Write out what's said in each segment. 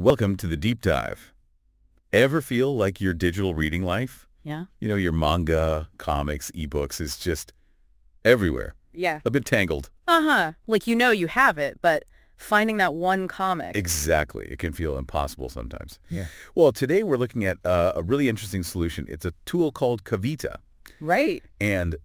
Welcome to the Deep Dive. Ever feel like your digital reading life, Yeah. your manga, comics, ebooks is just everywhere, Yeah. a bit tangled? Like you have it, but finding that one comic. Exactly. It can feel impossible sometimes. Yeah. Well, today we're looking at a really interesting solution. It's a tool called Kavita. Right. And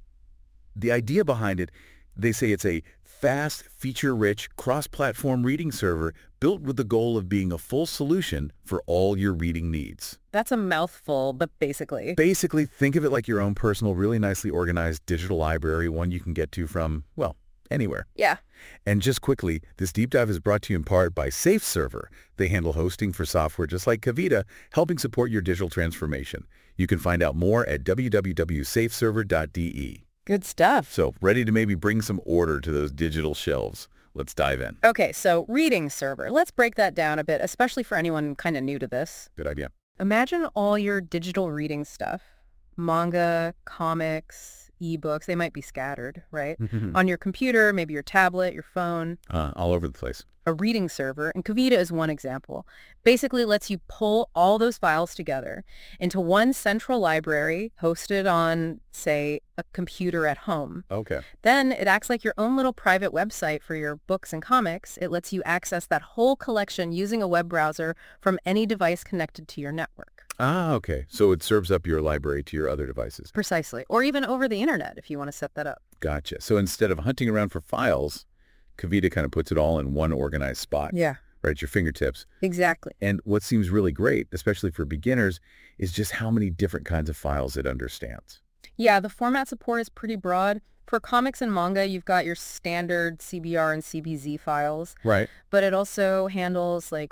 the idea behind it, they say it's a fast, feature-rich, cross-platform reading server built with the goal of being a full solution for all your reading needs. That's a mouthful, but basically. Basically, think of it like your own personal, really nicely organized digital library, one you can get to from, well, anywhere. Yeah. And just quickly, this deep dive is brought to you in part by SafeServer. They handle hosting for software just like Kavita, helping support your digital transformation. You can find out more at www.safeserver.de. Good stuff. So, ready to maybe bring some order to those digital shelves. Let's dive in. Okay, so reading server. Let's break that down a bit, especially for anyone kind of new to this. Good idea. Imagine all your digital reading stuff. Manga, comics, ebooks, they might be scattered, right? On your computer, maybe your tablet, your phone. All over the place. A reading server, and Kavita is one example, basically lets you pull all those files together into one central library hosted on, say, a computer at home. Okay. Then it acts like your own little private website for your books and comics. It lets you access that whole collection using a web browser from any device connected to your network. Okay. So it serves up your library to your other devices. Precisely. Or even over the internet if you want to set that up. Gotcha. So instead of hunting around for files, Kavita kind of puts it all in one organized spot. Yeah. Right at your fingertips. Exactly. And what seems really great, especially for beginners, is just how many different kinds of files it understands. Yeah, the format support is pretty broad. For comics and manga, you've got your standard CBR and CBZ files. Right. But it also handles like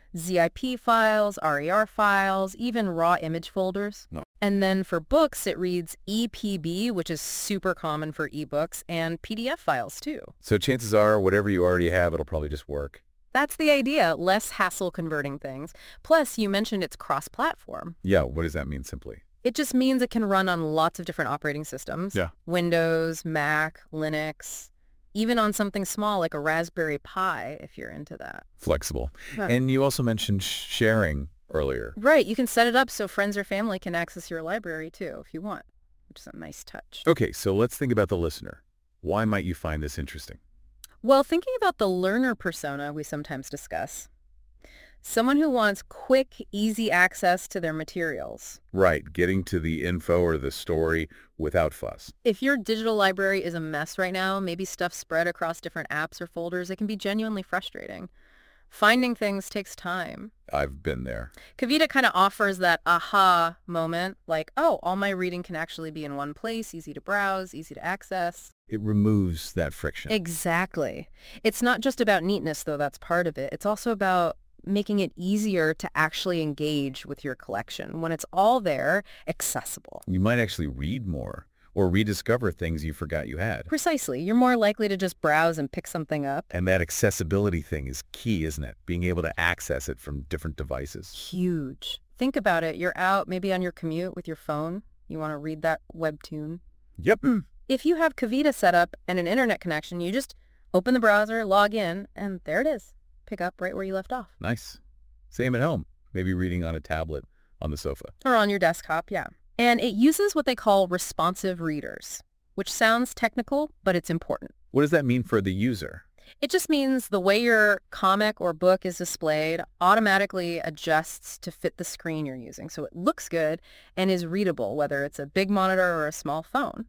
ZIP files, RER files, even raw image folders. No. And then for books, it reads EPB, which is super common for ebooks, and PDF files too. So chances are, whatever you already have, it'll probably just work. That's the idea, less hassle converting things. Plus, you mentioned it's cross-platform. Yeah, what does that mean simply? It just means it can run on lots of different operating systems. Yeah. Windows, Mac, Linux, even on something small like a Raspberry Pi, if you're into that. Flexible. Huh. And you also mentioned sharing earlier. Right. You can set it up so friends or family can access your library too, if you want, which is a nice touch. Okay, so let's think about the listener. Why might you find this interesting? Well, thinking about the learner persona we sometimes discuss, someone who wants quick, easy access to their materials. Right, getting to the info or the story without fuss. If your digital library is a mess right now, maybe stuff spread across different apps or folders, it can be genuinely frustrating. Finding things takes time. I've been there. Kavita kind of offers that aha moment, like, oh, all my reading can actually be in one place, easy to browse, easy to access. It removes that friction. Exactly. It's not just about neatness, though that's part of it. It's also about making it easier to actually engage with your collection when it's all there, accessible. You might actually read more or rediscover things you forgot you had. Precisely. You're more likely to just browse and pick something up. And that accessibility thing is key, isn't it? Being able to access it from different devices. Huge. Think about it. You're out maybe on your commute with your phone. You want to read that webtoon. Yep. If you have Kavita set up and an internet connection, you just open the browser, log in, and there it is. Pick up right where you left off. Nice. Same at home. Maybe reading on a tablet on the sofa. Or on your desktop, yeah. And it uses what they call responsive readers, which sounds technical, but it's important. What does that mean for the user? It just means the way your comic or book is displayed automatically adjusts to fit the screen you're using. So it looks good and is readable, whether it's a big monitor or a small phone.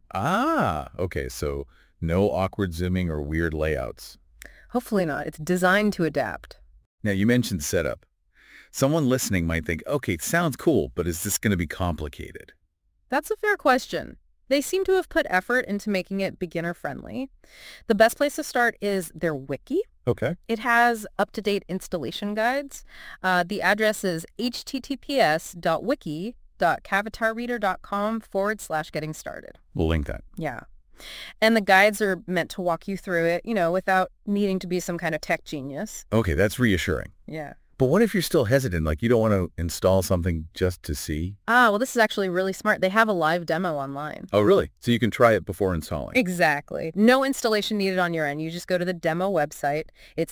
Okay. So no awkward zooming or weird layouts. Hopefully not. It's designed to adapt. Now, you mentioned setup. Someone listening might think, okay, it sounds cool, but is this going to be complicated? That's a fair question. They seem to have put effort into making it beginner-friendly. The best place to start is their wiki. Okay. It has up-to-date installation guides. The address is https://wiki.kavatarreader.com/getting started. We'll link that. Yeah. And the guides are meant to walk you through it, without needing to be some kind of tech genius. Okay, that's reassuring. Yeah. But what if you're still hesitant, like you don't want to install something just to see? Ah, well, this is actually really smart. They have a live demo online. Oh, really? So you can try it before installing. Exactly. No installation needed on your end. You just go to the demo website. It's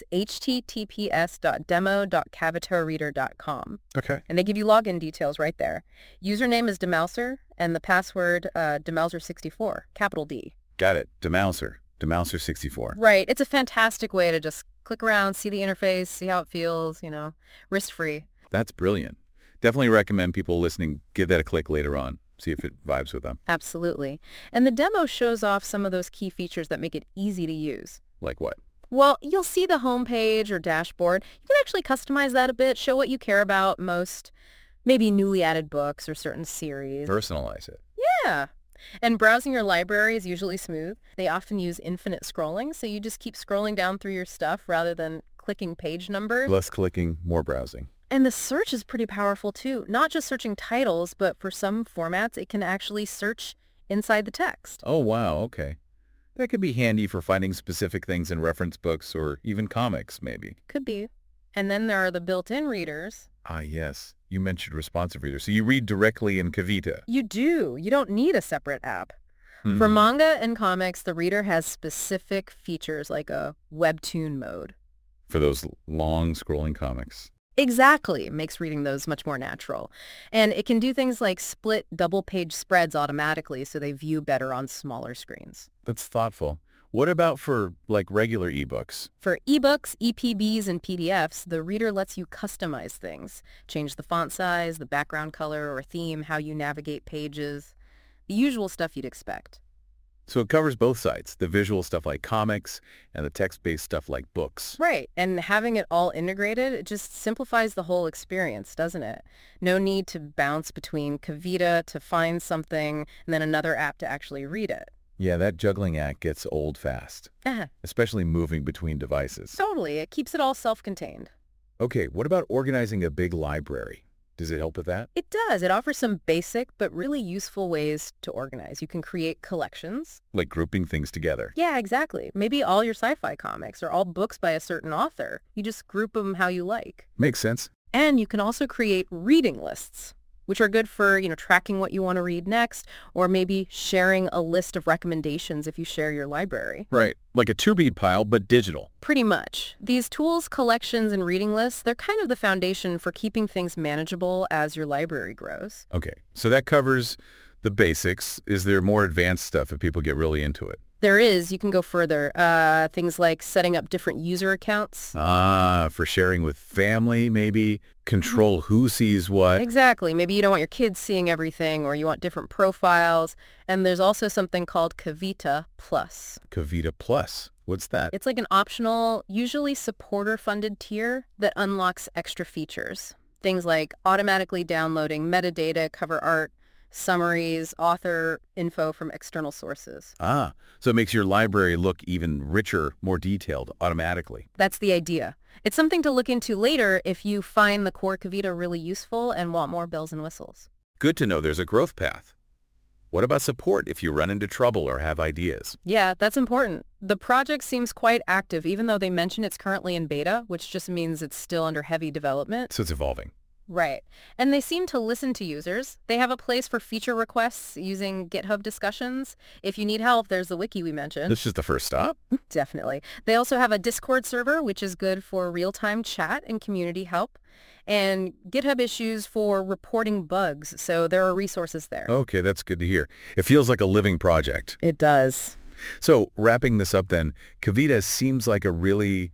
https://demo.cavitareader.com. Okay. And they give you login details right there. Username is Demouser and the password Demouser64, capital D. Got it. Demouser. Demouser 64. Right. It's a fantastic way to just click around, see the interface, see how it feels, risk-free. That's brilliant. Definitely recommend people listening give that a click later on. See if it vibes with them. Absolutely. And the demo shows off some of those key features that make it easy to use. Like what? Well, you'll see the homepage or dashboard. You can actually customize that a bit, show what you care about most, maybe newly added books or certain series. Personalize it. Yeah. And browsing your library is usually smooth. They often use infinite scrolling, so you just keep scrolling down through your stuff rather than clicking page numbers. Less clicking, more browsing. And the search is pretty powerful too. Not just searching titles, but for some formats, it can actually search inside the text. Oh, wow. Okay. That could be handy for finding specific things in reference books or even comics, maybe. Could be. And then there are the built-in readers. Ah, yes. You mentioned responsive readers. So you read directly in Kavita. You do. You don't need a separate app. Hmm. For manga and comics, the reader has specific features like a webtoon mode. For those long scrolling comics. Exactly. It makes reading those much more natural. And it can do things like split double-page spreads automatically so they view better on smaller screens. That's thoughtful. What about for, like, regular ebooks? For ebooks, EPBs, and PDFs, the reader lets you customize things. Change the font size, the background color or theme, how you navigate pages. The usual stuff you'd expect. So it covers both sides, the visual stuff like comics and the text-based stuff like books. Right. And having it all integrated, it just simplifies the whole experience, doesn't it? No need to bounce between Kavita to find something and then another app to actually read it. Yeah, that juggling act gets old fast, especially moving between devices. Totally. It keeps it all self-contained. Okay, what about organizing a big library? Does it help with that? It does. It offers some basic but really useful ways to organize. You can create collections. Like grouping things together. Yeah, exactly. Maybe all your sci-fi comics or all books by a certain author. You just group them how you like. Makes sense. And you can also create reading lists, which are good for, tracking what you want to read next, or maybe sharing a list of recommendations if you share your library. Right, like a to-read pile, but digital. Pretty much. These tools, collections, and reading lists, they're kind of the foundation for keeping things manageable as your library grows. Okay, so that covers the basics. Is there more advanced stuff if people get really into it? There is. You can go further. Things like setting up different user accounts. For sharing with family, maybe. Control who sees what. Exactly. Maybe you don't want your kids seeing everything, or you want different profiles. And there's also something called Kavita Plus. Kavita Plus. What's that? It's like an optional, usually supporter-funded tier that unlocks extra features. Things like automatically downloading metadata, cover art, summaries, author info from external sources. So it makes your library look even richer, more detailed automatically. That's the idea. It's something to look into later if you find the core Kavita really useful and want more bells and whistles. Good to know there's a growth path. What about support if you run into trouble or have ideas? Yeah, that's important. The project seems quite active, even though they mention it's currently in beta, which just means it's still under heavy development. So it's evolving. Right. And they seem to listen to users. They have a place for feature requests using GitHub discussions. If you need help, there's the wiki we mentioned. This is just the first stop? Definitely. They also have a Discord server, which is good for real-time chat and community help, and GitHub issues for reporting bugs. So there are resources there. Okay, that's good to hear. It feels like a living project. It does. So wrapping this up then, Kavita seems like a really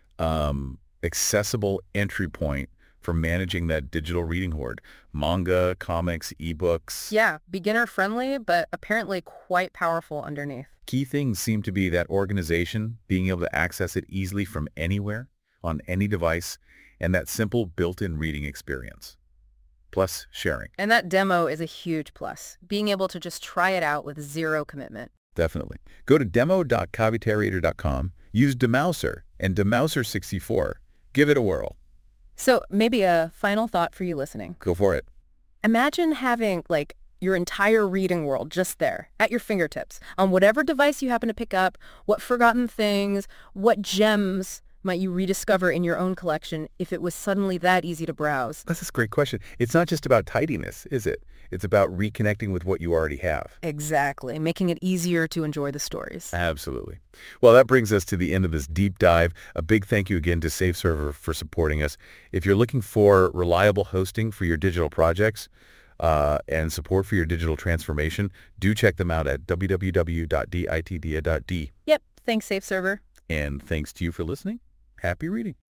accessible entry point for managing that digital reading hoard. Manga, comics, ebooks. Yeah, beginner-friendly, but apparently quite powerful underneath. Key things seem to be that organization, being able to access it easily from anywhere, on any device, and that simple built-in reading experience. Plus sharing. And that demo is a huge plus, being able to just try it out with zero commitment. Definitely. Go to demo.cavitareader.com, use Demouser and Demouser64. Give it a whirl. So maybe a final thought for you listening. Go for it. Imagine having, your entire reading world just there, at your fingertips, on whatever device you happen to pick up, what forgotten things, what gems might you rediscover in your own collection if it was suddenly that easy to browse? That's a great question. It's not just about tidiness, is it? It's about reconnecting with what you already have. Exactly, making it easier to enjoy the stories. Absolutely. Well, that brings us to the end of this deep dive. A big thank you again to SafeServer for supporting us. If you're looking for reliable hosting for your digital projects and support for your digital transformation, do check them out at www.ditdia.d. Yep, thanks, SafeServer. And thanks to you for listening. Happy reading.